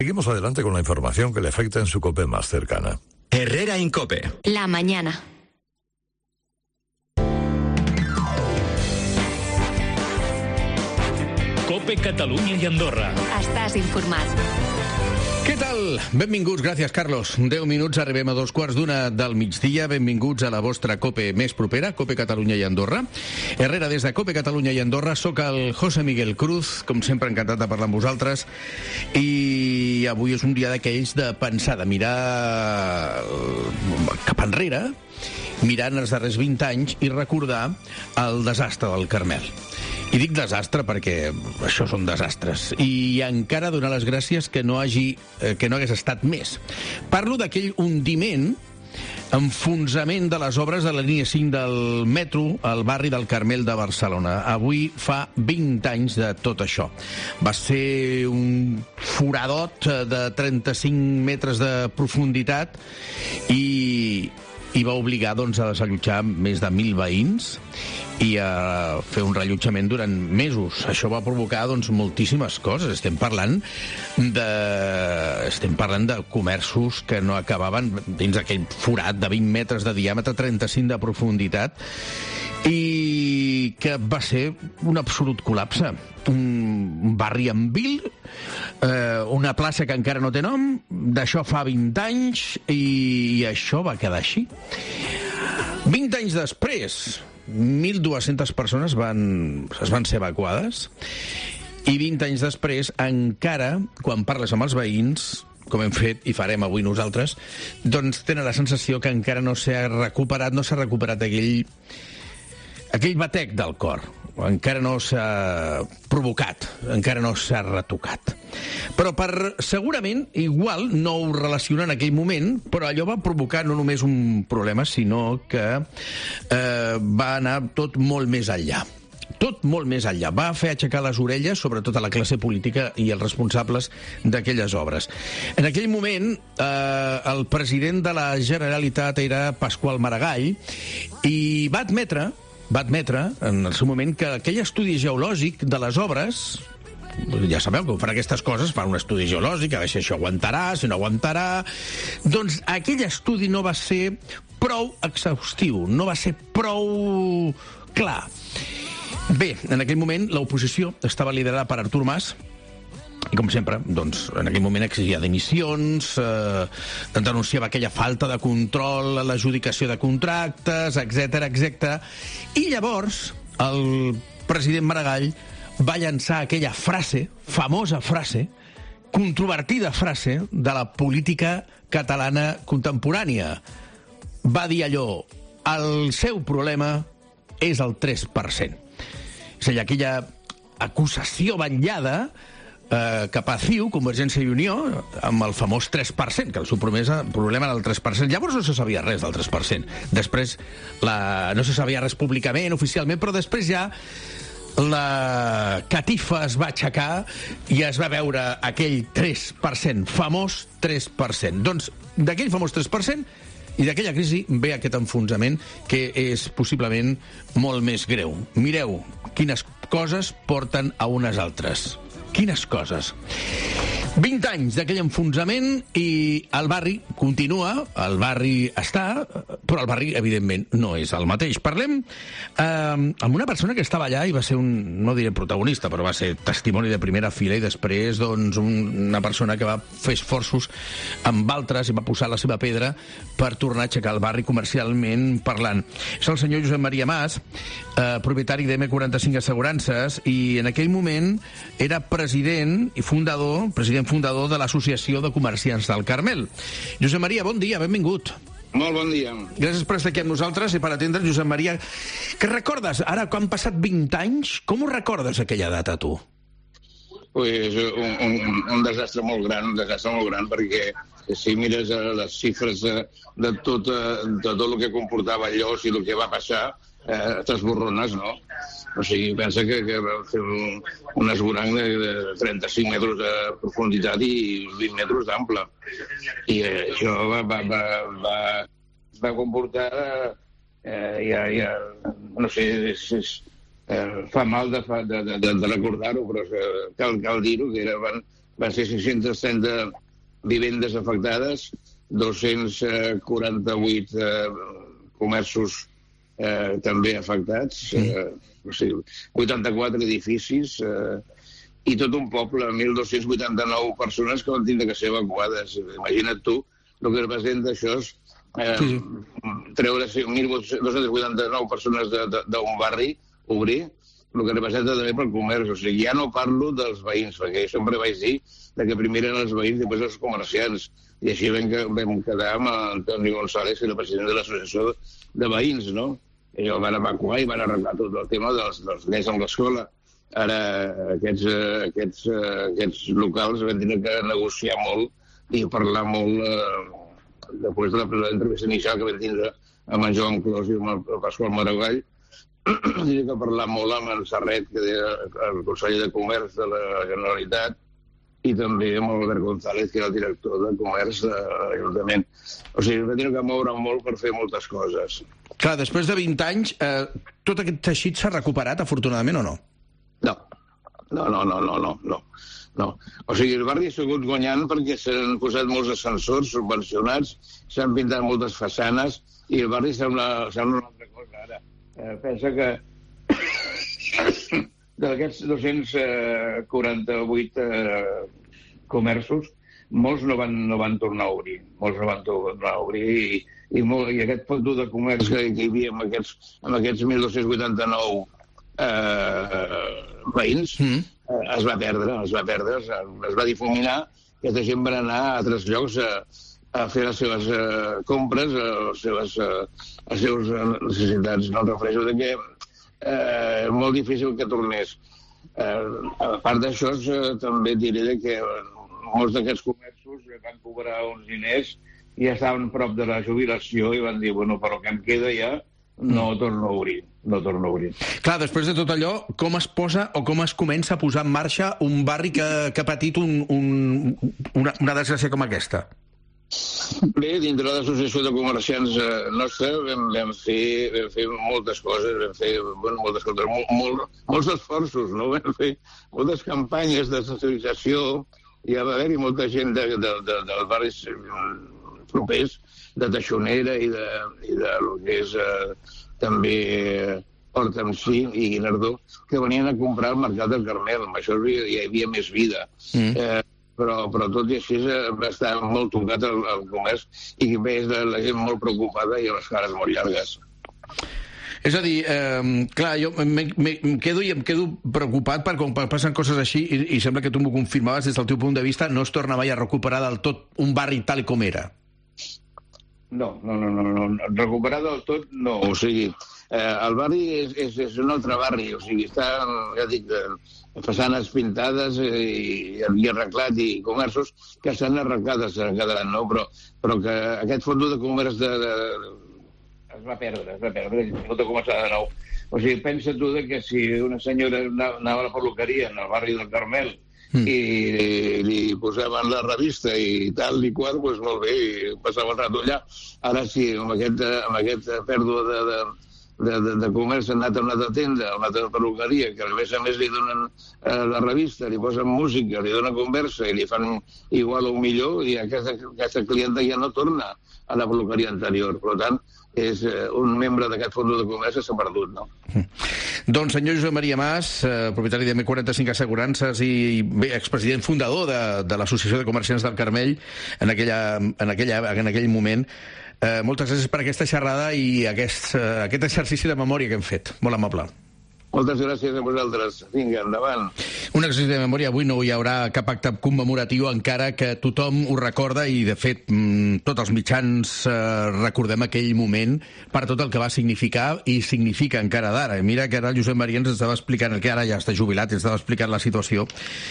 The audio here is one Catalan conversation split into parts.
Seguimos adelante con la información que le afecta en su COPE más cercana. Herrera Incope. La mañana. COPE Catalunya i Andorra. Estàs informat. Què tal? Benvinguts, gràcies, Carlos. 10 minuts, arribem a 2:15 del migdia. Benvinguts a la vostra COPE més propera, COPE Catalunya i Andorra. Herrera, des de COPE Catalunya i Andorra, soc el José Miguel Cruz, com sempre encantat de parlar amb vosaltres, i avui és un dia d'aquells de pensar, de mirar cap enrere, mirant els darrers 20 anys i recordar el desastre del Carmel. I dic desastre perquè això són desastres. I encara donar les gràcies que no hagués estat més. Parlo d'aquell hundiment, enfonsament de les obres de la línia 5 del metro al barri del Carmel de Barcelona. Avui fa 20 anys de tot això. Va ser un foradot de 35 metres de profunditat i va obligar doncs, a desallotjar més de 1.000 veïns i a fer un rellotjament durant mesos. Això va provocar doncs, moltíssimes coses. Estem parlant de comerços que no acabaven dins aquell forat de 20 metres de diàmetre, 35 de profunditat, i que va ser un absolut col·lapse. Un barri en vil, una plaça que encara no té nom, d'això fa 20 anys, i això va quedar així. 20 anys després, 1.200 persones es van ser evacuades, i 20 anys després, encara, quan parles amb els veïns, com hem fet i farem avui nosaltres, doncs tenen la sensació que encara no s'ha recuperat aquell batec del cor. Encara no s'ha provocat, encara no s'ha retocat. Però segurament, igual, no ho relaciona en aquell moment, però allò va provocar no només un problema, sinó que va anar tot molt més enllà. Tot molt més enllà. Va fer aixecar les orelles, sobretot a la classe política i els responsables d'aquelles obres. En aquell moment, el president de la Generalitat era Pasqual Maragall i va admetre en el seu moment que aquell estudi geològic de les obres, ja sabeu que fan aquestes coses, fan un estudi geològic, a veure si això aguantarà, si no aguantarà, doncs aquell estudi no va ser prou exhaustiu, no va ser prou clar. Bé, en aquell moment l'oposició estava liderada per Artur Mas, i com sempre, doncs, en aquell moment exigia dimissions, denunciava aquella falta de control a l'adjudicació de contractes, etc. I llavors el president Maragall va llançar aquella frase, famosa frase, controvertida frase de la política catalana contemporània. Va dir allò: el seu problema és el 3%. És a dir, aquella acusació vetllada cap a CiU, Convergència i Unió, amb el famós 3%, que el seu problema era el 3%. Llavors no se sabia res del 3%. Després no se sabia res públicament, oficialment, però després ja la catifa es va aixecar i es va veure aquell 3%, famós 3%. Doncs d'aquell famós 3% i d'aquella crisi ve aquest enfonsament que és possiblement molt més greu. Mireu quines coses porten a unes altres. Quines coses. 20 anys d'aquell enfonsament i el barri continua, el barri està, però el barri, evidentment, no és el mateix. Parlem amb una persona que estava allà i va ser no diré protagonista, però va ser testimoni de primera fila i després, doncs, una persona que va fer esforços amb altres i va posar la seva pedra per tornar a aixecar el barri comercialment parlant. És el senyor Josep Maria Mas, propietari d'M45 Assegurances, i en aquell moment era president fundador de l'Associació de Comerciants del Carmel. Josep Maria, bon dia, benvingut. Molt bon dia. Gràcies per estar aquí amb nosaltres i per atendre'ns, Josep Maria. Què recordes? Ara, quan han passat 20 anys, com ho recordes, aquella data, tu? Pues un desastre molt gran, perquè si mires les xifres de tot el que comportava allò, si el que va passar, t'esborrones, no? O sigui, pensa que va fer un esborrany de 35 metres de profunditat i 20 metres d'ample. I això va comportar, no sé, fa mal de recordar-ho, però cal dir-ho, que van ser 630 vivendes afectades, 248 comerços també afectats, o sigui, 84 edificis i tot un poble, 1.289 persones que van tindre que ser evacuades. Imagina't tu el que representa això, treure 1.289 persones d'un barri, obrir, el que representa també pel comerç. O sigui, ja no parlo dels veïns, perquè sempre vaig dir que primer eren els veïns i després els comerciants. I així vam quedar amb Antoni González, que era el president de l'associació de veïns, no? I el van evacuar i van arreglar tot el tema dels nens amb l'escola. Ara aquests locals van tenir que negociar molt i parlar molt després de l'entrevista inicial que vam tindre amb en Joan Clos i amb el Pasqual Maragall. Tenia que parlar molt amb en Serret, que era el conseller de Comerç de la Generalitat, i també amb Albert González, que era el director de Comerç de l'Ajuntament. O sigui, vam tenir que moure molt per fer moltes coses. Clar, després de 20 anys, tot aquest teixit s'ha recuperat, afortunadament, o no? No. O sigui, el barri ha sigut guanyant perquè s'han posat molts ascensors subvencionats, s'han pintat moltes façanes i el barri sembla una altra cosa ara. Pensa que d'aquests 248 comerços, molts no van tornar a obrir. I aquest fondo de comerç que hi havia amb aquests 1.289 veïns es va perdre, es va difuminar. Aquesta gent va anar a altres llocs a fer les seves compres, les seves necessitats. No em refereixo que és molt difícil que tornés. A part d'això, també diré que molts d'aquests comerços van cobrar uns diners i ja estaven prop de la jubilació i van dir, bueno, però el que em queda ja no torno a obrir. Clar, després de tot allò, com es posa o com es comença a posar en marxa un barri que ha patit una desgràcia com aquesta? Bé, dintre de l'associació de comerciants nostra vam fer moltes coses, molts esforços, no? Vam fer moltes campanyes de sensibilització, ja va haver-hi molta gent dels barris propers, de Taixonera i de lo que és també Horta en Si i Guinardó, que venien a comprar al Mercat del Carmel. Amb això hi havia més vida. Però tot i així va estar molt tocat el comerç i veus la gent molt preocupada i les cares molt llargues. És a dir, clar, jo em quedo preocupat per quan passen coses així i sembla que tu m'ho confirmaves des del teu punt de vista, no es torna mai a recuperar del tot un barri tal com era. No. Recuperar del tot, no. O sigui, el barri és un altre barri. O sigui, està, ja dic, façanes pintades i arreglat i comerços que estan arreglades, quedaran, no? Però que aquest fons de comerç es va perdre, i tot ha començat de nou. O sigui, pensa tu que si una senyora anava a la perruqueria en el barri del Carmel i li posaven la revista i tal i qual, doncs molt bé, i passava el rato allà. Ara sí, amb aquesta pèrdua de comerç han anat a una altra tenda, a una altra perruqueria, que a més li donen la revista, li posen música, li donen conversa i li fan igual o millor, i aquesta clienta ja no torna a la perruqueria anterior. Per tant, és un membre d'aquest fons de comerç que s'ha perdut, no? Doncs senyor Josep Maria Mas, propietari de M45 Assegurances i expresident fundador de l'Associació de Comerciants del Carmel en aquell moment, moltes gràcies per aquesta xerrada i aquest exercici de memòria que hem fet. Molt amable. Moltes gràcies a vosaltres. Vinga, endavant. Un exercici de memòria. Avui no hi haurà cap acte commemoratiu, encara que tothom ho recorda i, de fet, tots els mitjans recordem aquell moment per tot el que va significar i significa encara d'ara. Mira que ara el Josep Maria ens estava explicant, que ara ja està jubilat, ens estava explicant la situació.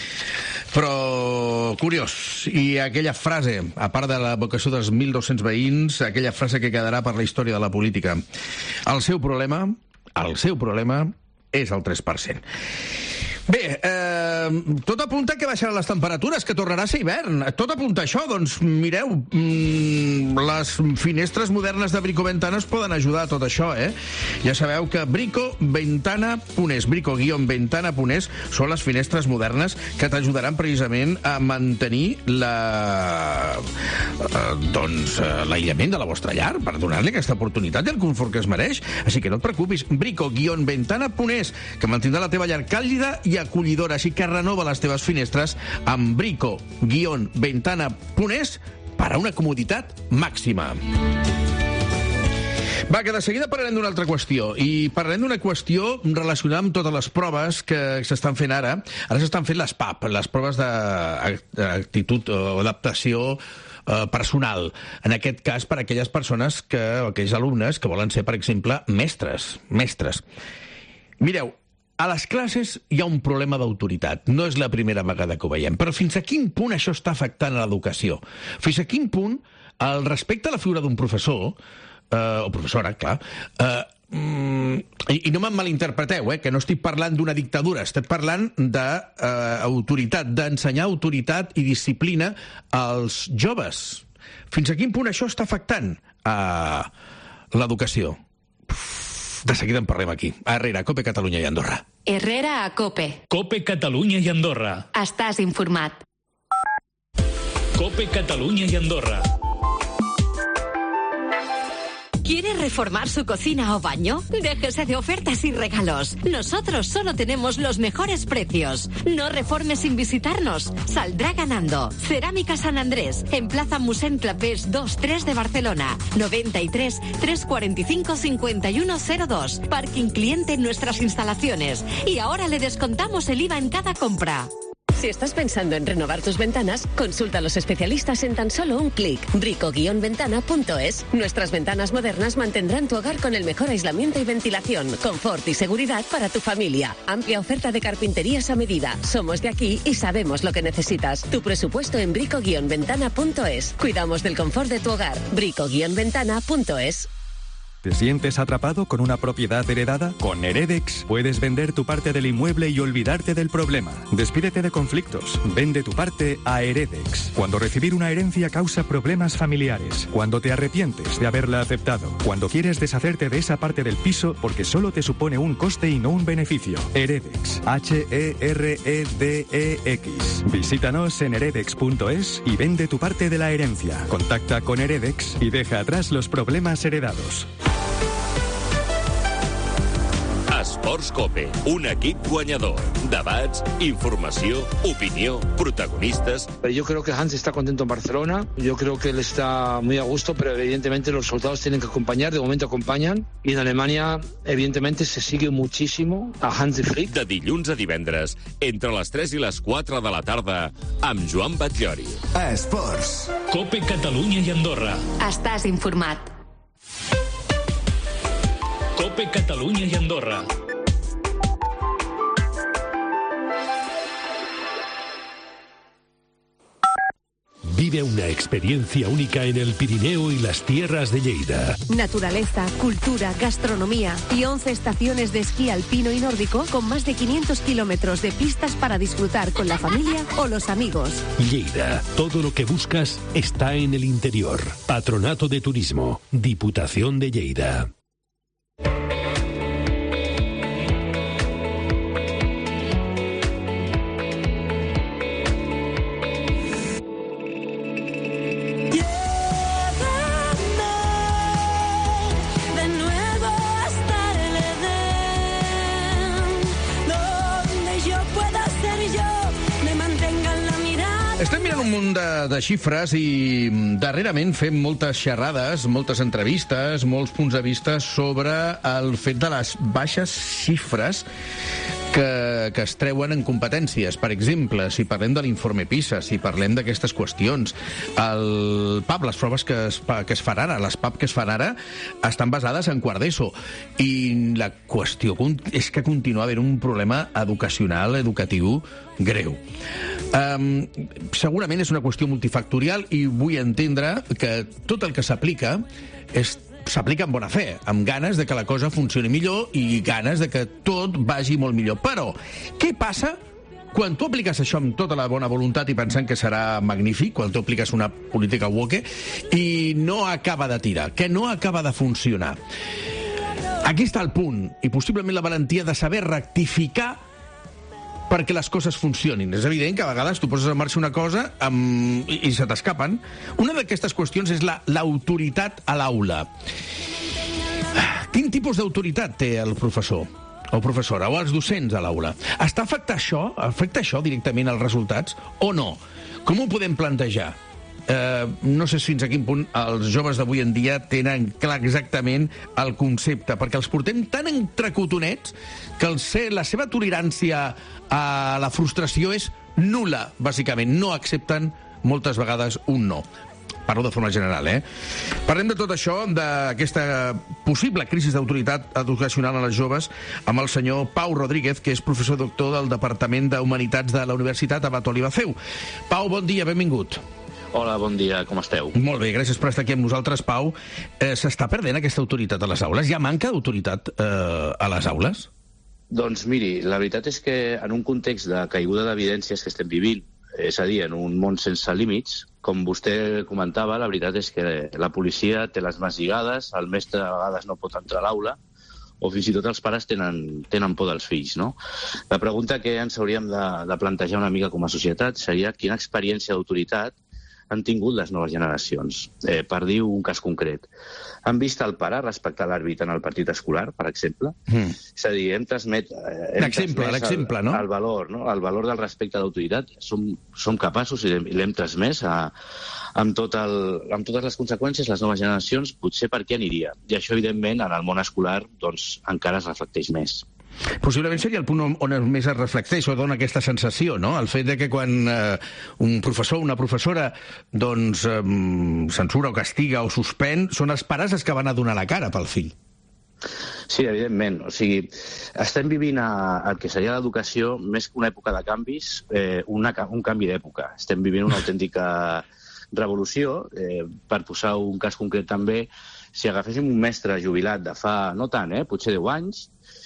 Però, curiós, i aquella frase, a part de la vocació dels 1.200 veïns, aquella frase que quedarà per la història de la política. El seu problema és el 3%. Bé, tot apunta que baixaran les temperatures, que tornarà a ser hivern. Tot apunta a això, doncs mireu, les finestres modernes de Brico Ventanas poden ajudar a tot això, Ja sabeu que brico-ventana.es, brico-ventana.es són les finestres modernes que t'ajudaran precisament a mantenir l'aïllament de la vostra llar, per donar-li aquesta oportunitat i el confort que es mereix. Així que no et preocupis, brico-ventana.es, que mantindrà la teva llar càlida i acollidora, així que renova les teves finestres amb brico-ventana.es per a una comoditat màxima. Va, que de seguida parlarem d'una altra qüestió, i parlarem d'una qüestió relacionada amb totes les proves que s'estan fent ara. Ara s'estan fent les PAP, les proves d'actitud o adaptació personal. En aquest cas, per a aquelles persones o aquells alumnes que volen ser, per exemple, mestres. Mireu, a les classes hi ha un problema d'autoritat. No és la primera vegada que ho veiem. Però fins a quin punt això està afectant a l'educació? Fins a quin punt el respecte a la figura d'un professor, o professora, clar, i no me'n malinterpreteu, que no estic parlant d'una dictadura, estic parlant d'autoritat, d'ensenyar autoritat i disciplina als joves. Fins a quin punt això està afectant a l'educació? De seguida en parlem aquí, a Herrera, Cope Catalunya i Andorra. Herrera a Cope. Cope Catalunya i Andorra. Estàs informat. Cope Catalunya i Andorra. ¿Quiere reformar su cocina o baño? Déjese de ofertas y regalos. Nosotros solo tenemos los mejores precios. No reforme sin visitarnos. Saldrá ganando. Cerámica San Andrés, en Plaza Musén Clapés 2-3 de Barcelona. 93 345 5102. Parking cliente en nuestras instalaciones. Y ahora le descontamos el IVA en cada compra. Si estás pensando en renovar tus ventanas, consulta a los especialistas en tan solo un clic. brico-ventana.es. Nuestras ventanas modernas mantendrán tu hogar con el mejor aislamiento y ventilación, confort y seguridad para tu familia. Amplia oferta de carpinterías a medida. Somos de aquí y sabemos lo que necesitas. Tu presupuesto en brico-ventana.es. Cuidamos del confort de tu hogar. brico-ventana.es. ¿Te sientes atrapado con una propiedad heredada? Con Heredex puedes vender tu parte del inmueble y olvidarte del problema. Despídete de conflictos. Vende tu parte a Heredex. Cuando recibir una herencia causa problemas familiares. Cuando te arrepientes de haberla aceptado. Cuando quieres deshacerte de esa parte del piso porque solo te supone un coste y no un beneficio. Heredex. H-E-R-E-D-E-X. Visítanos en heredex.es y vende tu parte de la herencia. Contacta con Heredex y deja atrás los problemas heredados. Esports Cope, un equip guanyador. Debats, informació, opinió, protagonistas. Yo creo que Hans está contento en Barcelona. Yo creo que él está muy a gusto, pero evidentemente los resultados tienen que acompañar. De momento acompañan. Y en Alemania, evidentemente, se sigue muchísimo a Hansi Flick. De dilluns a divendres, entre les 3 i les 4 de la tarda, amb Joan Batllori. Esports. Cope Catalunya i Andorra. Estàs informat. Cope Catalunya i Andorra. Vive una experiencia única en el Pirineo y las tierras de Lleida. Naturaleza, cultura, gastronomía y 11 estaciones de esquí alpino y nórdico con más de 500 kilómetros de pistas para disfrutar con la familia o los amigos. Lleida, todo lo que buscas está en el interior. Patronato de Turismo, Diputación de Lleida. Estem mirant un munt de xifres i darrerament fem moltes xerrades, moltes entrevistes, molts punts de vista sobre el fet de les baixes xifres que es treuen en competències. Per exemple, si parlem de l'informe PISA, si parlem d'aquestes qüestions, el PAP, les proves que es fan ara, les PAP que es fan ara, estan basades en quart d'ESO. I la qüestió és que continua havent un problema educatiu greu. Segurament és una qüestió multifactorial i vull entendre que tot el que s'aplica s'aplica amb bona fe, amb ganes de que la cosa funcioni millor i ganes de que tot vagi molt millor. Però, què passa quan tu apliques això amb tota la bona voluntat i pensant que serà magnífic, quan tu apliques una política woke i no acaba de tirar, que no acaba de funcionar. Aquí està el punt, i possiblement la valentia de saber rectificar perquè les coses funcionin. És evident que a vegades tu poses en marxa una cosa i se t'escapen. Una d'aquestes qüestions és l'autoritat a l'aula. Quin tipus d'autoritat té el professor o professora o els docents a l'aula? Afecta això directament als resultats o no? Com ho podem plantejar? No sé fins a quin punt els joves d'avui en dia tenen clar exactament el concepte, perquè els portem tan entrecotonets que la seva tolerància a la frustració és nul·la, bàsicament. No accepten moltes vegades un no. Parlo de forma general, Parlem de tot això, d'aquesta possible crisi d'autoritat educacional a les joves, amb el senyor Pau Rodríguez, que és professor doctor del Departament d'Humanitats de la Universitat Abat Olivafeu. Pau, bon dia, benvingut. Hola, bon dia, com esteu? Molt bé, gràcies per estar aquí amb nosaltres, Pau. S'està perdent aquesta autoritat a les aules? Hi ha manca d'autoritat a les aules? Doncs miri, la veritat és que en un context de caiguda d'evidències que estem vivint, és a dir, en un món sense límits, com vostè comentava, la veritat és que la policia té les mans lligades, el mestre a vegades no pot entrar a l'aula, o fins i tot els pares tenen por dels fills, no? La pregunta que ens hauríem de plantejar una mica com a societat seria quina experiència d'autoritat han tingut les noves generacions. Per dir un cas concret, han vist el pare respectar l'àrbitre en el partit escolar, per exemple? És a dir, hem transmès l'exemple, no? El valor, no? El valor del respecte a l'autoritat. Som capaços i l'hem transmès amb totes les conseqüències, les noves generacions, potser per què aniria. I això, evidentment, en el món escolar doncs, encara es reflecteix més. Possiblement seria el punt on més es reflecteix o dona aquesta sensació, no? El fet de que quan un professor o una professora doncs censura o castiga o suspèn, són els pares els que van a donar la cara pel fill. Sí, evidentment. O sigui, estem vivint el que seria l'educació més que una època de canvis, un canvi d'època. Estem vivint una autèntica revolució. Per posar un cas concret també, si agaféssim un mestre jubilat de fa, no tant, potser 10 anys,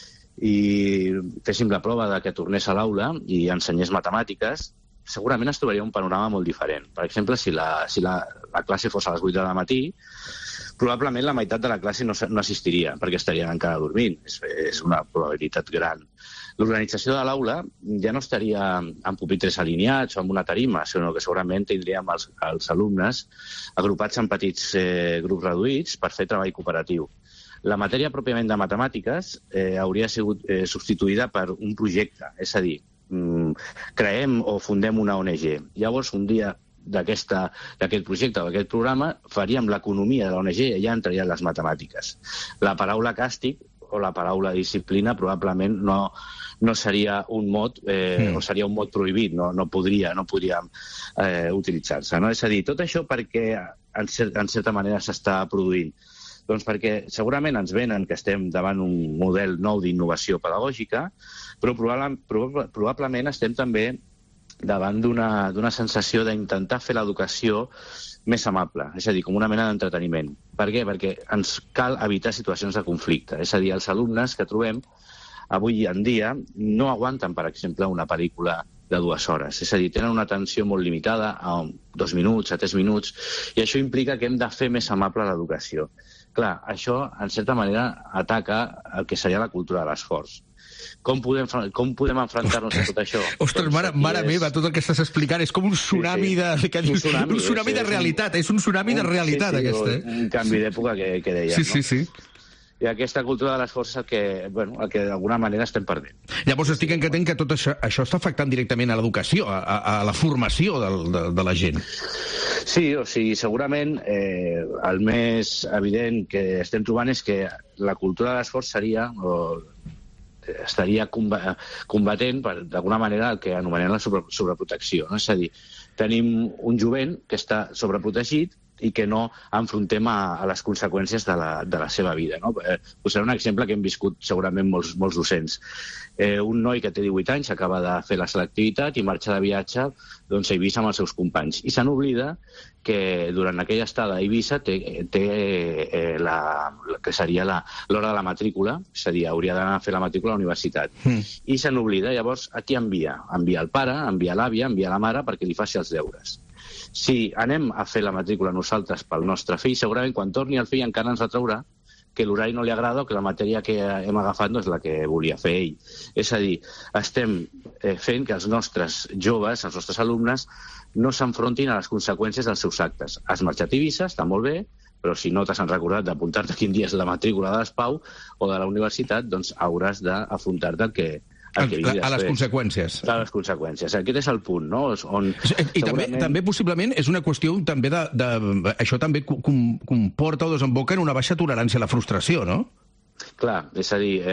i féssim la prova de que tornés a l'aula i ensenyés matemàtiques, segurament es trobaria un panorama molt diferent. Per exemple, si la classe fos a les 8 de matí, probablement la meitat de la classe no assistiria, perquè estarien encara dormint. És una probabilitat gran. L'organització de l'aula ja no estaria en pupitres alineats o amb una tarima, sinó que segurament tindríem els alumnes agrupats en petits grups reduïts per fer treball cooperatiu. La matèria pròpiament de matemàtiques hauria sigut substituïda per un projecte, és a dir, creem o fundem una ONG. Llavors, un dia d'aquest projecte o d'aquest programa, faríem l'economia de l'ONG i ja entrarien les matemàtiques. La paraula càstig o la paraula disciplina probablement no seria un mot o seria un mot prohibit, no podria utilitzar-se. És a dir, tot això perquè en certa manera s'està produint. Doncs perquè segurament ens venen que estem davant un model nou d'innovació pedagògica, però probablement estem també davant d'una sensació d'intentar fer l'educació més amable, és a dir, com una mena d'entreteniment. Per què? Perquè ens cal evitar situacions de conflicte. És a dir, els alumnes que trobem avui en dia no aguanten, per exemple, una pel·lícula de 2 hores. És a dir, tenen una atenció molt limitada a 2 minuts, a 3 minuts, i això implica que hem de fer més amable l'educació. Clar, això, en certa manera, ataca el que seria la cultura de l'esforç. Com podem enfrontar-nos a tot això? Ostres, mare meva, tot el que estàs explicant és com un tsunami de realitat. És un tsunami de realitat, aquest. Un canvi d'època que dèiem, no? Sí. I aquesta cultura de l'esforç és el que d'alguna manera estem perdent. Llavors estic entenent que tot això està afectant directament a l'educació, a la formació de la gent. Sí, o sigui, segurament el més evident que estem trobant és que la cultura de l'esforç estaria combatent d'alguna manera el que anomenem la sobreprotecció. No? És a dir, tenim un jovent que està sobreprotegit i que no enfrontem a les conseqüències de la seva vida. No? Posaré un exemple que hem viscut segurament molts docents. Un noi que té 18 anys acaba de fer la selectivitat i marxa de viatge a Eivissa amb els seus companys. I se n'oblida que durant aquella estada a Eivissa té que seria l'hora de la matrícula, és a dir, hauria d'anar a fer la matrícula a la universitat. I se n'oblida, llavors a qui envia? Envia el pare, envia l'àvia, envia la mare perquè li faci els deures. Si anem a fer la matrícula nosaltres pel nostre fill, segurament quan torni el fill encara ens retraurà que l'horari no li agrada o que la matèria que hem agafat no és la que volia fer ell. És a dir, estem fent que els nostres joves, els nostres alumnes, no s'enfrontin a les conseqüències dels seus actes. Has marxat a Eivissa, està molt bé, però si no t'has recordat d'apuntar-te quin dia és la matrícula de l'ESPAU o de la universitat, doncs hauràs d'afrontar-te a les conseqüències. A les conseqüències. Aquest és el punt, no? I també possiblement és una qüestió també això també comporta o desemboca en una baixa tolerància a la frustració, no? Clar, és a dir,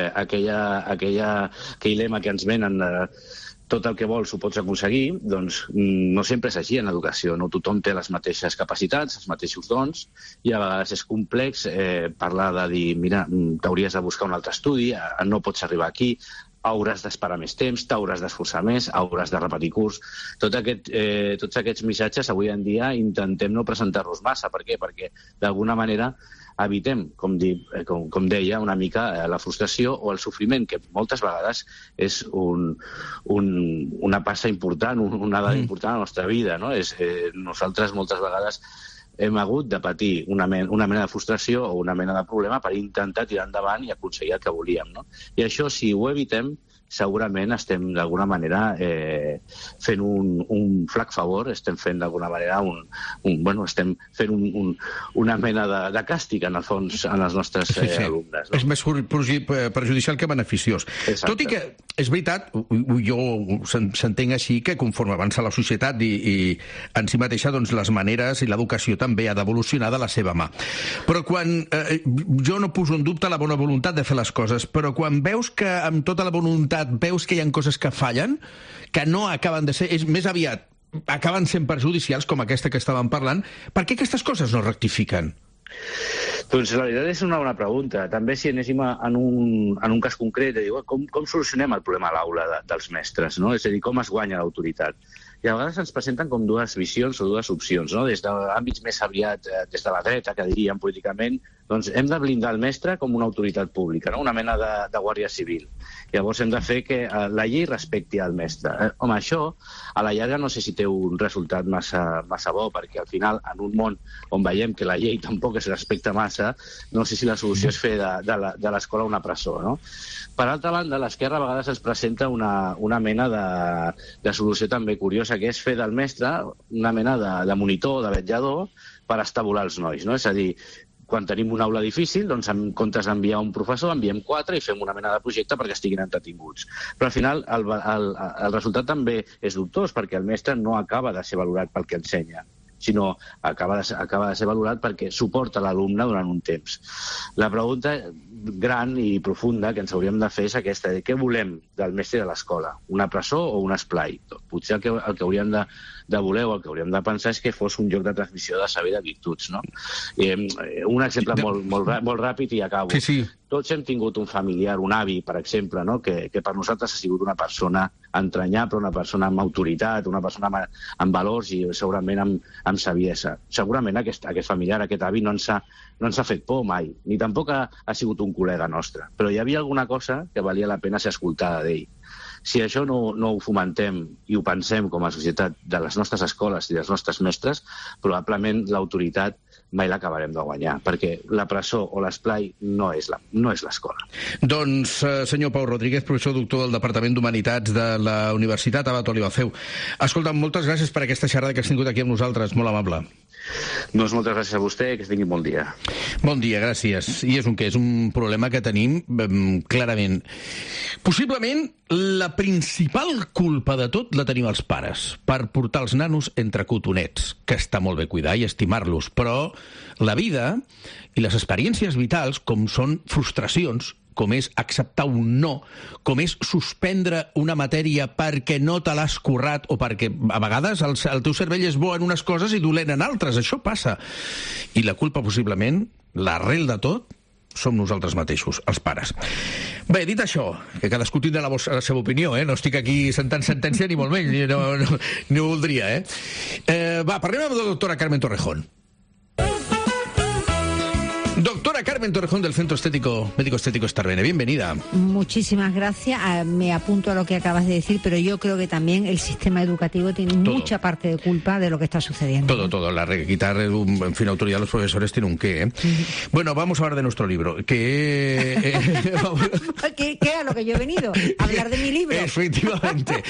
aquell lema que ens venen tot el que vols ho pots aconseguir, doncs no sempre és així en educació. No tothom té les mateixes capacitats, els mateixos dons, i a vegades és complex parlar de dir, mira, t'hauries de buscar un altre estudi, no pots arribar aquí, hauràs d'esperar més temps, t'hauràs d'esforçar més, hauràs de repetir curs. Tots aquests missatges avui en dia intentem no presentar-los massa. Per què? Perquè d'alguna manera evitem, com deia, una mica la frustració o el sofriment, que moltes vegades és una passa important, una dada important a la nostra vida. No? Nosaltres moltes vegades hem hagut de patir una mena de frustració o una mena de problema per intentar tirar endavant i aconseguir el que volíem. No? I això, si ho evitem, segurament estem d'alguna manera fent un flac favor, estem fent d'alguna manera estem fent una mena de càstig en el fons en els nostres alumnes. No? És més perjudicial que beneficiós. Exacte. Tot i que és veritat, jo s'entenc així, que conforme avança la societat i en si mateixa, doncs les maneres i l'educació també ha d'evolucionar de la seva mà. Però quan jo no poso en dubte la bona voluntat de fer les coses, però quan veus que amb tota la voluntat veus que hi ha coses que fallen, que no acaben de ser, és més aviat, acaben sent perjudicials, com aquesta que estàvem parlant, per què aquestes coses no rectifiquen? Doncs la veritat és una bona pregunta. També si anéssim en un cas concret, com solucionem el problema a l'aula dels mestres, no? És a dir, com es guanya l'autoritat. I a vegades ens presenten com dues visions o dues opcions, no? Des d'àmbits més aviat, des de la dreta, que diríem políticament, doncs hem de blindar el mestre com una autoritat pública, no? Una mena de guàrdia civil. Llavors hem de fer que la llei respecti al mestre. Home, això, a la llarga no sé si té un resultat massa bo, perquè al final, en un món on veiem que la llei tampoc es respecta massa, no sé si la solució és fer de l'escola una presó, no? Per altra banda, l'esquerra a vegades ens presenta una mena de solució també curiosa, que és fer del mestre una mena de monitor, de vetllador, per estabular els nois, no? És a dir, quan tenim una aula difícil, doncs en comptes d'enviar un professor, enviem 4 i fem una mena de projecte perquè estiguin entretinguts. Però al final el resultat també és dubtós, perquè el mestre no acaba de ser valorat pel que ensenya, sinó acaba de ser valorat perquè suporta l'alumne durant un temps. La pregunta gran i profunda que ens hauríem de fer és aquesta, de què volem del mestre de l'escola? Una presó o un esplai? Potser el que hauríem de voler o el que hauríem de pensar és que fos un lloc de transmissió de saber de virtuts, no? Un exemple molt ràpid i acabo. Sí. Tots hem tingut un familiar, un avi, per exemple, no? que per nosaltres ha sigut una persona entranyable, una persona amb autoritat, una persona amb valors i segurament amb saviesa. Segurament aquest familiar, aquest avi, no ens ha fet por mai, ni tampoc ha sigut un col·lega nostre. Però hi havia alguna cosa que valia la pena ser escoltada d'ell. Si això no ho fomentem i ho pensem com a societat de les nostres escoles i dels nostres mestres, probablement l'autoritat mai l'acabarem de guanyar, perquè la presó o l'esplai no és l'escola. Doncs, senyor Pau Rodríguez, professor doctor del Departament d'Humanitats de la Universitat Abat Olivafeu. Escolta, moltes gràcies per aquesta xerrada que has tingut aquí amb nosaltres, molt amable. Doncs moltes gràcies a vostè, que tingui bon dia. Bon dia, gràcies. I és un problema que tenim clarament. Possiblement la principal culpa de tot la tenim els pares, per portar els nanos entre cotonets, que està molt bé cuidar i estimar-los, però la vida i les experiències vitals, com són frustracions, com és acceptar un no, com és suspendre una matèria perquè no te l'has currat o perquè a vegades el teu cervell és bo en unes coses i dolent en altres. Això passa. I la culpa, possiblement, l'arrel de tot, som nosaltres mateixos, els pares. Bé, dit això, que cadascú tindrà la seva opinió, no estic aquí sentant sentència ni molt menys, ni ho voldria, Va, parlem amb la doctora Carmen Torrejón. Doctora Carmen Torrejón del Centro Médico Estético Starbene, bienvenida. Muchísimas gracias. Me apunto a lo que acabas de decir, pero yo creo que también el sistema educativo tiene mucha parte de culpa de lo que está sucediendo. Todo. Quitar, en fin, autoridad a los profesores tiene un qué, Bueno, vamos a hablar de nuestro libro. ¿Qué era lo que yo he venido? Hablar de mi libro. Efectivamente.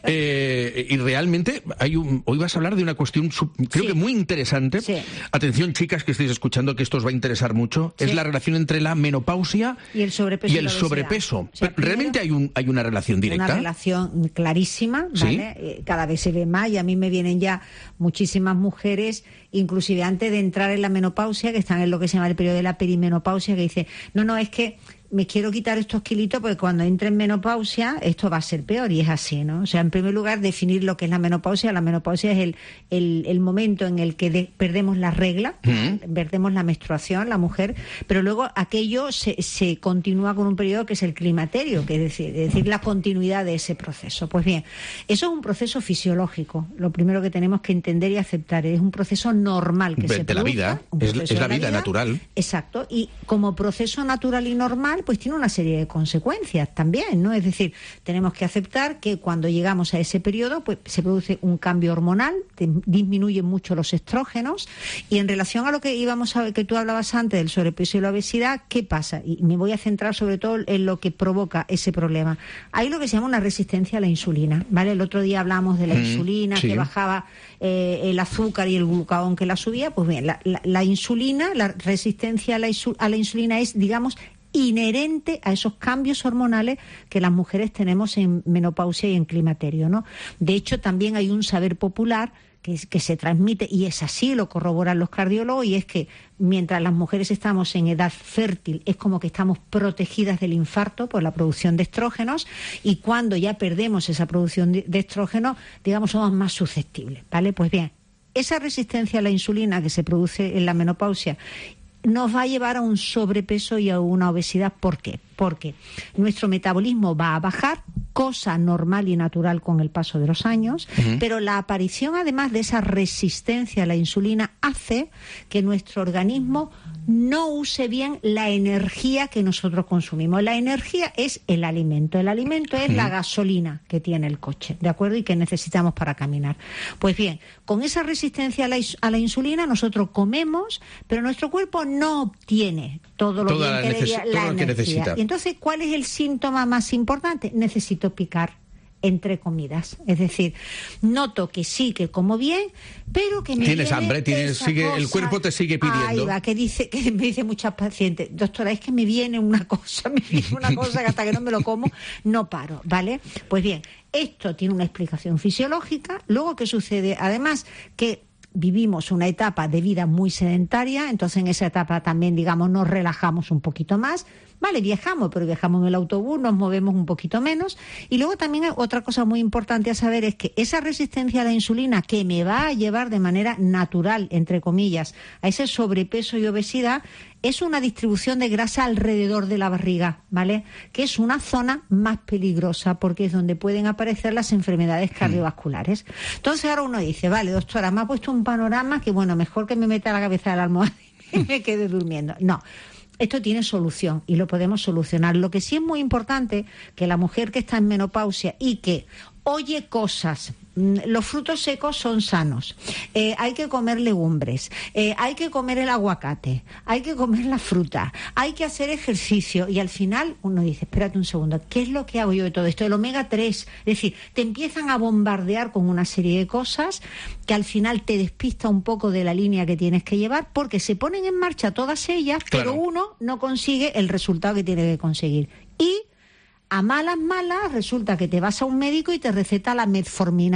Y realmente hoy vas a hablar de una cuestión, creo que muy interesante. Sí. Atención, chicas, que estáis escuchando, que esto os va a interesar mucho. Sí. Es la relación entre la menopausia y el sobrepeso. O sea, ¿realmente hay una relación directa? Una relación clarísima, ¿vale? ¿Sí? Cada vez se ve más y a mí me vienen ya muchísimas mujeres, inclusive antes de entrar en la menopausia, que están en lo que se llama el periodo de la perimenopausia, que dicen, no, es que me quiero quitar estos kilitos porque cuando entre en menopausia esto va a ser peor, y es así, ¿no? O sea, en primer lugar, definir lo que es la menopausia. La menopausia es el momento en el que perdemos la regla, perdemos la menstruación, la mujer, pero luego aquello se continúa con un periodo que es el climaterio, que es decir, la continuidad de ese proceso. Pues bien, eso es un proceso fisiológico. Lo primero que tenemos que entender y aceptar es un proceso normal que se produce. La vida, es la vida natural. Exacto, y como proceso natural y normal, pues tiene una serie de consecuencias también, ¿no? Es decir, tenemos que aceptar que cuando llegamos a ese periodo, pues se produce un cambio hormonal, disminuyen mucho los estrógenos, y en relación a lo que que tú hablabas antes del sobrepeso y la obesidad, ¿qué pasa? Y me voy a centrar sobre todo en lo que provoca ese problema. Hay lo que se llama una resistencia a la insulina, ¿vale? El otro día hablamos de la insulina, que bajaba el azúcar y el glucagón que la subía. Pues bien, la insulina, la resistencia a la insulina es, digamos, inherente a esos cambios hormonales que las mujeres tenemos en menopausia y en climaterio, ¿no? De hecho, también hay un saber popular que se transmite, y es así, lo corroboran los cardiólogos, y es que mientras las mujeres estamos en edad fértil es como que estamos protegidas del infarto por la producción de estrógenos, y cuando ya perdemos esa producción de estrógenos, digamos, somos más susceptibles, ¿vale? Pues bien, esa resistencia a la insulina que se produce en la menopausia nos va a llevar a un sobrepeso y a una obesidad. ¿Por qué? Porque nuestro metabolismo va a bajar, cosa normal y natural con el paso de los años, pero la aparición, además de esa resistencia a la insulina, hace que nuestro organismo no use bien la energía que nosotros consumimos. La energía es el alimento es la gasolina que tiene el coche, ¿de acuerdo? Y que necesitamos para caminar. Pues bien, con esa resistencia a la insulina nosotros comemos, pero nuestro cuerpo no obtiene todo lo que necesita. Y entonces, ¿cuál es el síntoma más importante? Necesito picar entre comidas. Es decir, noto que sí, que como bien, pero que me tienes hambre, el cuerpo te sigue pidiendo. Ahí va, que me dice muchas pacientes, doctora, es que me viene una cosa que hasta que no me lo como, no paro, ¿vale? Pues bien, esto tiene una explicación fisiológica. Luego, ¿qué sucede? Además, que vivimos una etapa de vida muy sedentaria, entonces en esa etapa también, digamos, nos relajamos un poquito más. Vale, viajamos, pero viajamos en el autobús, nos movemos un poquito menos. Y luego también otra cosa muy importante a saber es que esa resistencia a la insulina, que me va a llevar de manera natural, entre comillas, a ese sobrepeso y obesidad, es una distribución de grasa alrededor de la barriga, ¿vale? Que es una zona más peligrosa porque es donde pueden aparecer las enfermedades cardiovasculares. Entonces ahora uno dice, vale, doctora, me ha puesto un panorama que, bueno, mejor que me meta la cabeza de la almohada y me quede durmiendo. No. Esto tiene solución y lo podemos solucionar. Lo que sí es muy importante, que la mujer que está en menopausia y que oye cosas, los frutos secos son sanos, hay que comer legumbres, hay que comer el aguacate, hay que comer la fruta, hay que hacer ejercicio, y al final uno dice, espérate un segundo, ¿qué es lo que hago yo de todo esto? El omega 3, es decir, te empiezan a bombardear con una serie de cosas que al final te despista un poco de la línea que tienes que llevar, porque se ponen en marcha todas ellas, claro, pero uno no consigue el resultado que tiene que conseguir. Y a malas, resulta que te vas a un médico y te receta la metformina,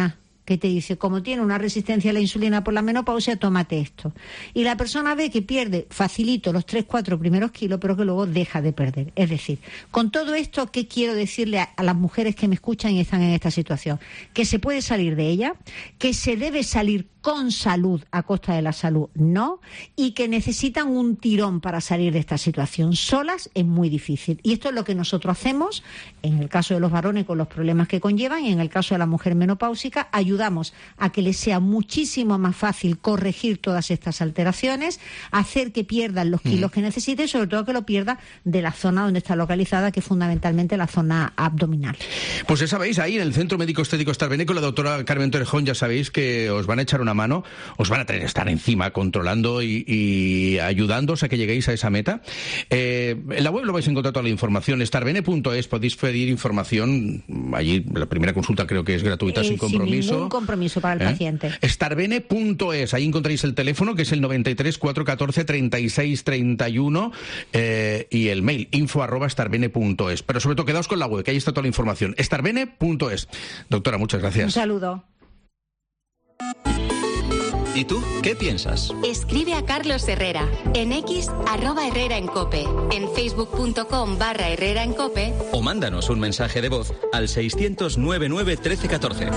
que te dice, como tiene una resistencia a la insulina por la menopausia, tómate esto. Y la persona ve que pierde facilito los 3-4 primeros kilos, pero que luego deja de perder. Es decir, con todo esto, ¿qué quiero decirle a las mujeres que me escuchan y están en esta situación? Que se puede salir de ella, que se debe salir con salud a costa de la salud, no, y que necesitan un tirón para salir de esta situación. Solas es muy difícil. Y esto es lo que nosotros hacemos, en el caso de los varones con los problemas que conllevan, y en el caso de la mujer menopáusica, ayudamos a que les sea muchísimo más fácil corregir todas estas alteraciones, hacer que pierdan los kilos que necesiten y sobre todo que lo pierda de la zona donde está localizada, que es fundamentalmente la zona abdominal. Pues ya sabéis, ahí en el Centro Médico Estético Starbene con la doctora Carmen Torrejón, ya sabéis que os van a echar una mano, os van a tener que estar encima controlando y ayudándoos a que lleguéis a esa meta. En la web lo vais a encontrar toda la información, starbene.es, podéis pedir información, allí la primera consulta creo que es gratuita, sin compromiso. Sin ningún compromiso para el paciente. Starbene.es, ahí encontráis el teléfono que es el 93 414 36 31 y el mail info@starbene.es. Pero sobre todo quedaos con la web, que ahí está toda la información. Starbene.es. Doctora, muchas gracias. Un saludo. ¿Y tú qué piensas? Escribe a Carlos Herrera en X @Herrera en Cope, en facebook.com/Herrera en Cope, o mándanos un mensaje de voz al 600-99 1314.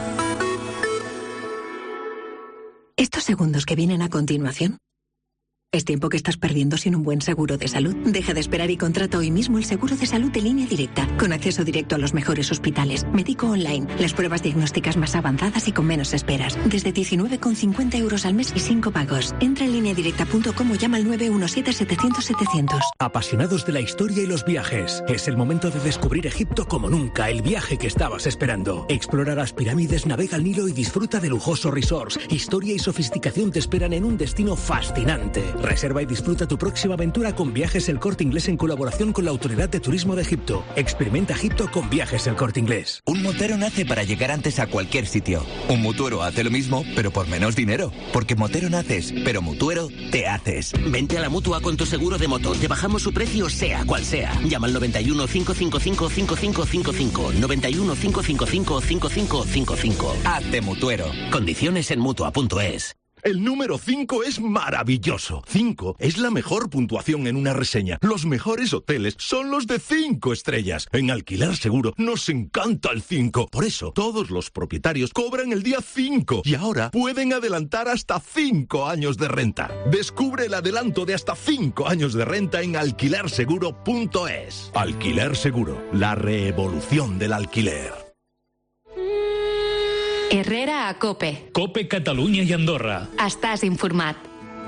Estos segundos que vienen a continuación es tiempo que estás perdiendo sin un buen seguro de salud. Deja de esperar y contrata hoy mismo el seguro de salud de Línea Directa, con acceso directo a los mejores hospitales, médico online, las pruebas diagnósticas más avanzadas y con menos esperas. Desde 19,50 € al mes y 5 pagos. Entra en lineadirecta.com o llama al 917-700-700. Apasionados de la historia y los viajes, es el momento de descubrir Egipto como nunca, el viaje que estabas esperando. Explora las pirámides, navega el Nilo y disfruta de lujosos resorts. Historia y sofisticación te esperan en un destino fascinante. Reserva y disfruta tu próxima aventura con Viajes El Corte Inglés en colaboración con la Autoridad de Turismo de Egipto. Experimenta Egipto con Viajes El Corte Inglés. Un motero nace para llegar antes a cualquier sitio. Un mutuero hace lo mismo, pero por menos dinero. Porque motero naces, pero mutuero te haces. Vente a la Mutua con tu seguro de moto. Te bajamos su precio sea cual sea. Llama al 91 555 5555. 91 555 5555. Hazte mutuero. Condiciones en Mutua.es. El número 5 es maravilloso. 5 es la mejor puntuación en una reseña. Los mejores hoteles son los de 5 estrellas. En Alquiler Seguro nos encanta el 5. Por eso, todos los propietarios cobran el día 5 y ahora pueden adelantar hasta 5 años de renta. Descubre el adelanto de hasta 5 años de renta en alquilerseguro.es. Alquiler Seguro, la revolución del alquiler. Herrera a Cope. Cope Catalunya i Andorra. Estàs informat.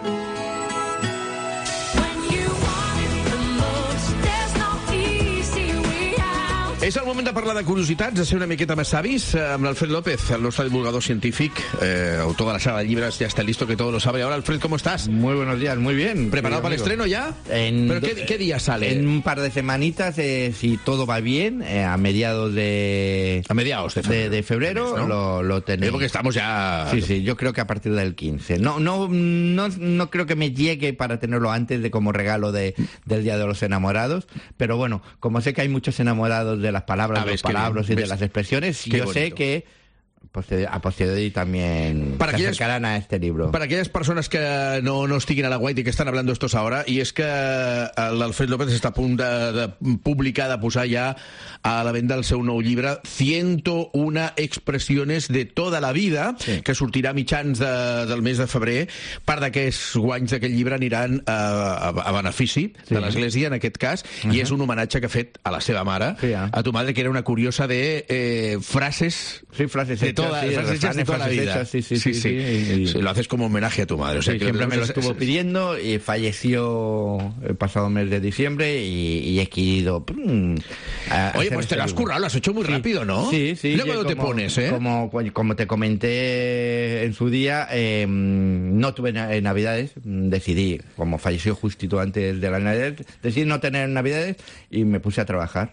És el moment de parlar de curiositats, de ser una miqueta més savis, amb l'Alfred López, el nostre divulgador científic, autor de la saga de libros Ya está listo, que todo lo sabe. Ahora, Alfred, ¿cómo estás? Muy buenos días, muy bien. ¿Preparado para el estreno ya? ¿Pero qué día sale? En un par de semanitas, si todo va bien, a mediados de febrero, ¿no? lo tenéis. Porque estamos ya... Sí, yo creo que a partir del 15. No creo que me llegue para tenerlo antes de como regalo del Día de los Enamorados, pero bueno, como sé que hay muchos enamorados de las palabras, de los palabras y de las expresiones, yo bonito. Sé que a posteriori también se acercarán a este libro. Para aquellas personas que no estiguin a la guaita i que estan hablando estos ahora, i és que l'Alfred López està a punt de publicar, de posar ja a la venda el seu nou llibre 101 expressiones de toda la vida, que sortirà a mitjans del mes de febrer. Part d'aquests guanys d'aquest llibre aniran a benefici de l'Església, en aquest cas, i és un homenatge que ha fet a la seva mare, a tu madre, que era una curiosa de frases de toda la vida. Sí. Lo haces como homenaje a tu madre. O sea, que siempre me lo estuvo pidiendo y falleció el pasado mes de diciembre y he querido... Oye, pues te lo has currado, lo has hecho muy rápido, ¿no? Sí. Mira cuando te pones, Como te comenté en su día, no tuve Navidades, decidí, como falleció justito antes de la Navidad, decidí no tener Navidades y me puse a trabajar.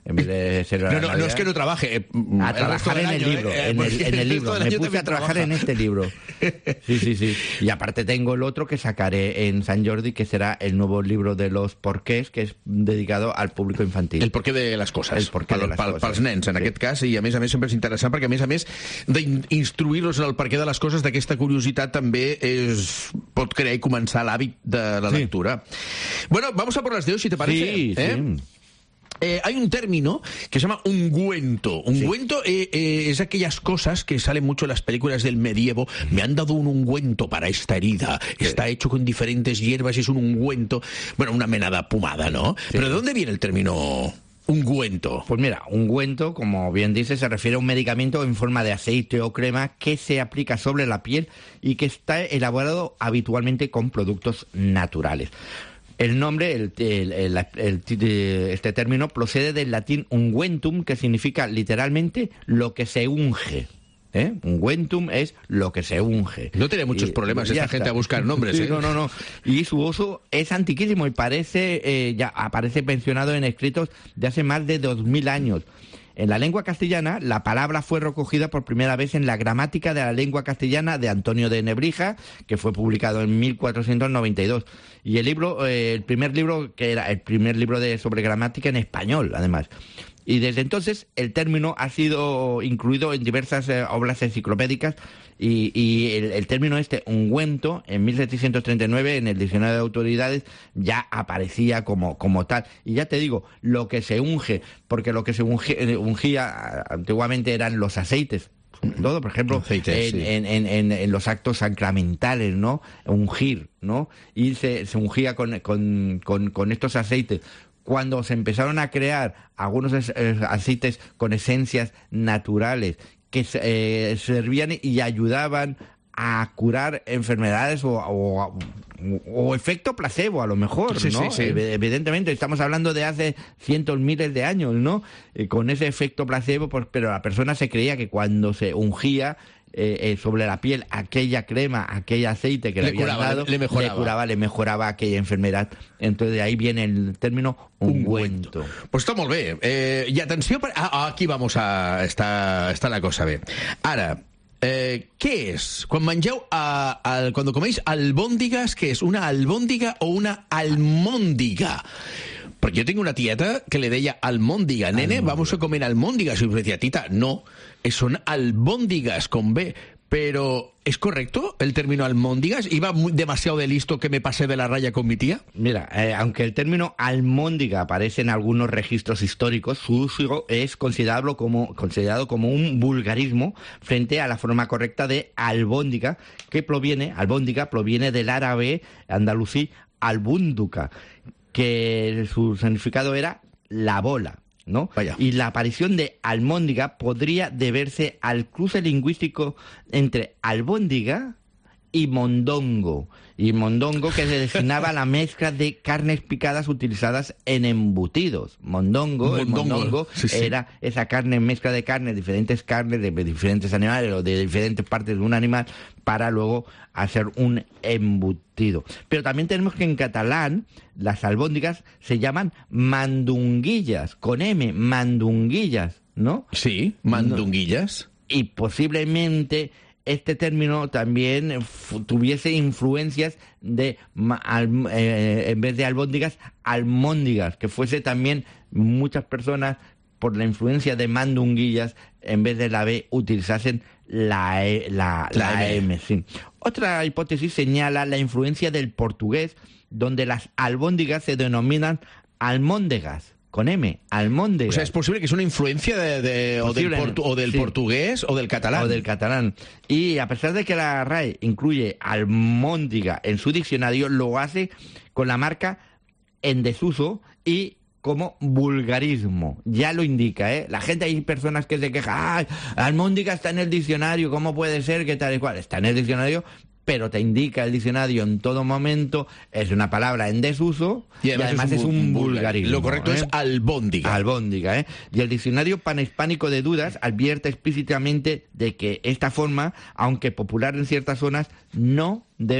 en vez de ser no es que no trabaje. A trabajar en el libro, en el libro. Me puse a trabajar en este libro. Sí. Y aparte tengo el otro que sacaré en Sant Jordi, que será el nuevo libro de los porqués, que es dedicado al público infantil. El porqué de les coses. El porqué de les coses. Pels nens, en aquest cas, i a més sempre és interessant, perquè a més d'instruir-los en el perquè de les coses, d'aquesta curiositat també pot crear i començar l'hàbit de la lectura. Bueno, vamos a por las de hoy, si te parece. Sí. Hay un término que se llama ungüento. Ungüento es aquellas cosas que salen mucho en las películas del medievo. Me han dado un ungüento para esta herida. Está hecho con diferentes hierbas y es un ungüento. Bueno, una mena de pomada, ¿no? Sí. Pero ¿de dónde viene el término ungüento? Pues mira, ungüento, como bien dice, se refiere a un medicamento en forma de aceite o crema que se aplica sobre la piel y que está elaborado habitualmente con productos naturales. El nombre, este término, procede del latín unguentum, que significa literalmente lo que se unge. Ungüentum es lo que se unge. No tiene muchos problemas esta gente a buscar nombres. Sí, no. Y su uso es antiquísimo y ya aparece mencionado en escritos de hace más de 2000 años. En la lengua castellana, la palabra fue recogida por primera vez en la Gramática de la Lengua Castellana de Antonio de Nebrija, que fue publicado en 1492. Y el primer libro, que era el primer libro sobre gramática en español, además. Y desde entonces el término ha sido incluido en diversas obras enciclopédicas y el término ungüento, en 1739, en el Diccionario de Autoridades, ya aparecía como tal. Y ya te digo, lo que se unge, porque lo que se ungía antiguamente eran los aceites. Todo, por ejemplo, en los actos sacramentales, ¿no? Ungir, ¿no? Y se ungía con estos aceites. Cuando se empezaron a crear algunos aceites con esencias naturales que servían y ayudaban a curar enfermedades o efecto placebo, a lo mejor, ¿no? Sí. Evidentemente, estamos hablando de hace cientos, miles de años, ¿no? Con ese efecto placebo, pero la persona se creía que cuando se ungía sobre la piel aquella crema, aquel aceite que le habían dado, le mejoraba aquella enfermedad. Entonces de ahí viene el término ungüento. Pues està molt bé. I atenció, aquí vamos a... Està la cosa bé. Ara, què és? Quan mengeu, cuando coméis albóndigas, ¿qué es? ¿Una albóndiga o una almóndiga? Porque yo tengo una tieta que le deia almóndiga. Nene, vamos a comer almóndigas. Y me decía, tita, no, son albóndigas con B. Pero, ¿es correcto el término almóndigas? ¿Iba demasiado de listo que me pasé de la raya con mi tía? Mira, aunque el término almóndiga aparece en algunos registros históricos, su uso es considerado como un vulgarismo frente a la forma correcta de albóndiga, albóndiga proviene del árabe andalusí albunduca, que su significado era la bola, ¿no? Vaya. Y la aparición de almóndiga podría deberse al cruce lingüístico entre albóndiga y mondongo. Y mondongo, que se destinaba a la mezcla de carnes picadas utilizadas en embutidos. Mondongo era esa mezcla de carnes, diferentes carnes de diferentes animales o de diferentes partes de un animal para luego hacer un embutido. Pero también tenemos que en catalán las albóndigas se llaman mandunguillas, con M, mandunguillas, ¿no? Sí, mandunguillas. Y posiblemente este término también tuviese influencias de, en vez de albóndigas, almóndigas, que fuese también muchas personas, por la influencia de mandunguillas, en vez de la B, utilizasen la M. Sí. Otra hipótesis señala la influencia del portugués, donde las albóndigas se denominan almóndegas. Con M, almóndega. O sea, es posible que es una influencia del portugués o del catalán. O del catalán. Y a pesar de que la RAE incluye almóndiga en su diccionario, lo hace con la marca en desuso y como vulgarismo. Ya lo indica, ¿eh? La gente, hay personas que se quejan, ¡ay, almóndiga está en el diccionario! ¿Cómo puede ser que tal y cual? Está en el diccionario, pero te indica el diccionario en todo momento, es una palabra en desuso y además es un vulgarismo. Lo correcto es albóndiga. Albóndiga, ¿eh? Y el diccionario panhispánico de Dudas advierte explícitamente de que esta forma, aunque popular en ciertas zonas, no debe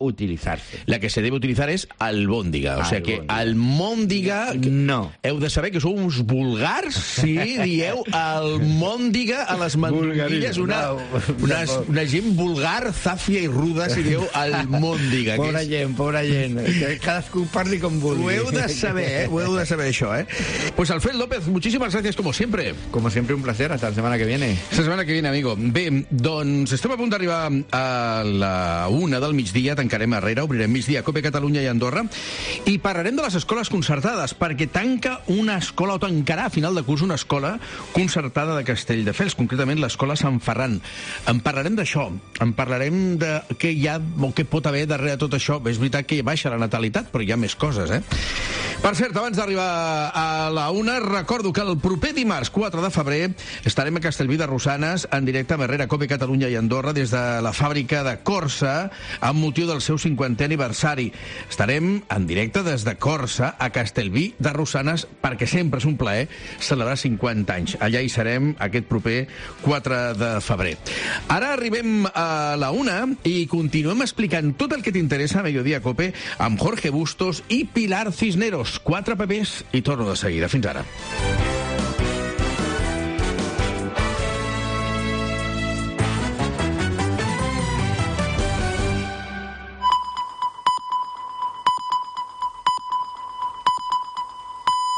utilizarse. La que se debe utilizar és albòndiga. O sigui que almòndiga... No. Heu de saber que sou uns vulgars si dieu almòndiga a les mandonguilles. Una gent vulgar, zàfia i ruda si dieu almòndiga. Pobra gent. Que cadascú parli com vulgui. Ho heu de saber, Ho heu de saber, això, Pues Alfred López, muchísimas gracias como siempre. Como siempre, un placer. Hasta la semana que viene. La setmana que viene, amigo. Bé, doncs estem a punt d'arribar a la 1 del migdia, tancarem Herrera, obrirem migdia Cope Catalunya i Andorra, i parlarem de les escoles concertades, perquè tanca una escola, o tancarà a final de curs una escola concertada de Castelldefels, concretament l'escola Sant Ferran. En parlarem d'això, en parlarem de què hi ha o què pot haver darrere tot això. És veritat que baixa la natalitat, però hi ha més coses, Per cert, abans d'arribar a la 1, recordo que el proper dimarts 4 de febrer estarem a Castellví de Rosanes en directe amb Herrera, Cope Catalunya i Andorra des de la fàbrica de Corsa amb motiu del seu 50è aniversari. Estarem en directe des de Corsa a Castellví de Rosanes perquè sempre és un plaer celebrar 50 anys. Allà hi serem aquest proper 4 de febrer. Ara arribem a la 1 i continuem explicant tot el que t'interessa a Mediodía Cope amb Jorge Bustos i Pilar Cisneros. 4 papers i torno de seguida. Fins ara.